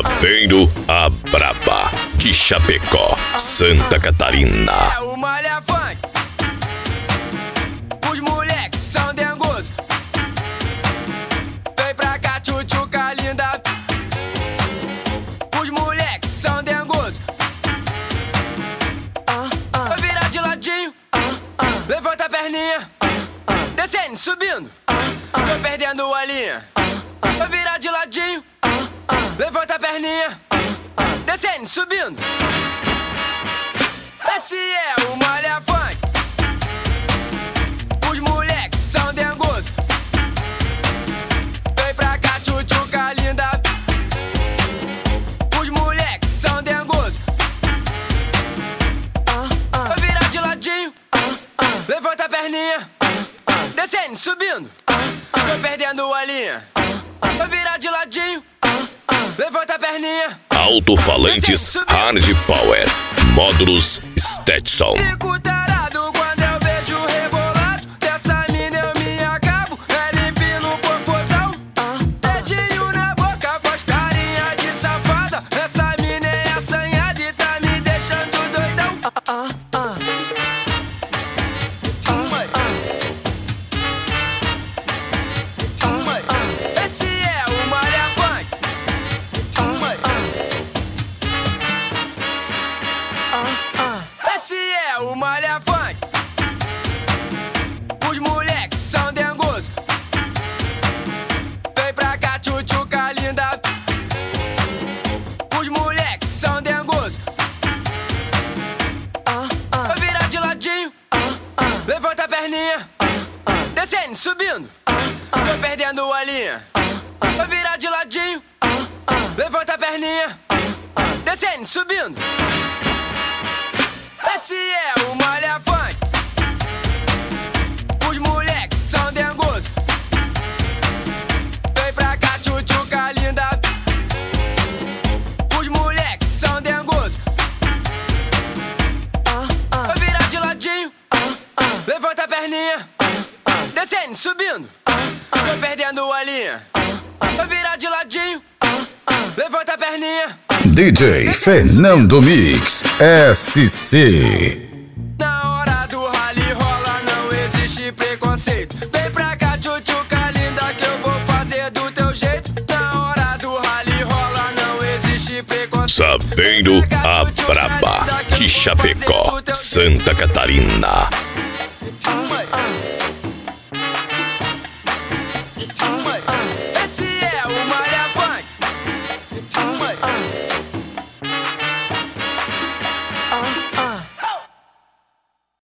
Sabendo a braba de Chapecó, Santa Catarina. É o Malha Funk. Os moleques são dengosos. Vem pra cá, tchutchuca linda. Os moleques são dengosos. Vai virar de ladinho. Levanta a perninha. Descendo, subindo. Tô perdendo a linha. Vai virar de ladinho. Levanta a perninha. Descendo, subindo. Esse é o Malha Funk. Os moleques são dengosos. Vem pra cá, tchutchuca linda. Os moleques são dengosos. Vai virar de ladinho. Levanta a perninha. Descendo, subindo. Tô perdendo a linha. Vai virar de ladinho. Levanta a perninha. Alto-falantes Hard Power, módulos Stetson. Fico tarado quando eu vejo o rebolado dessa mina, eu me acabo. É limpinho no popozão, dedinho na boca, faz carinha de safada. Essa mina é assanhada e tá me deixando doidão. Esse é o Malha Funk. Esse é o Malha Funk. Os moleques são dengosos. Vem pra cá, tchutchuca linda. Os moleques são dengosos. Vai virar de ladinho. Levanta a perninha. Descendo, subindo. Tô perdendo a linha. Vai virar de ladinho. Levanta a perninha. Descendo, subindo. Esse é o Malha Funk. Os moleques são dengosos. Vem pra cá, tchutchuca linda. Os moleques são dengosos. Vai virar de ladinho. Levanta a perninha. Descendo, subindo. Tô perdendo a linha. Vai virar de ladinho. Levanta a perninha. DJ Fernando Mix SC. Na hora do rally rola, não existe preconceito. Vem pra cá, tchutchuca linda, que eu vou fazer do teu jeito. Na hora do rally rola, não existe preconceito. Sabendo a braba de Chapecó, Santa Catarina.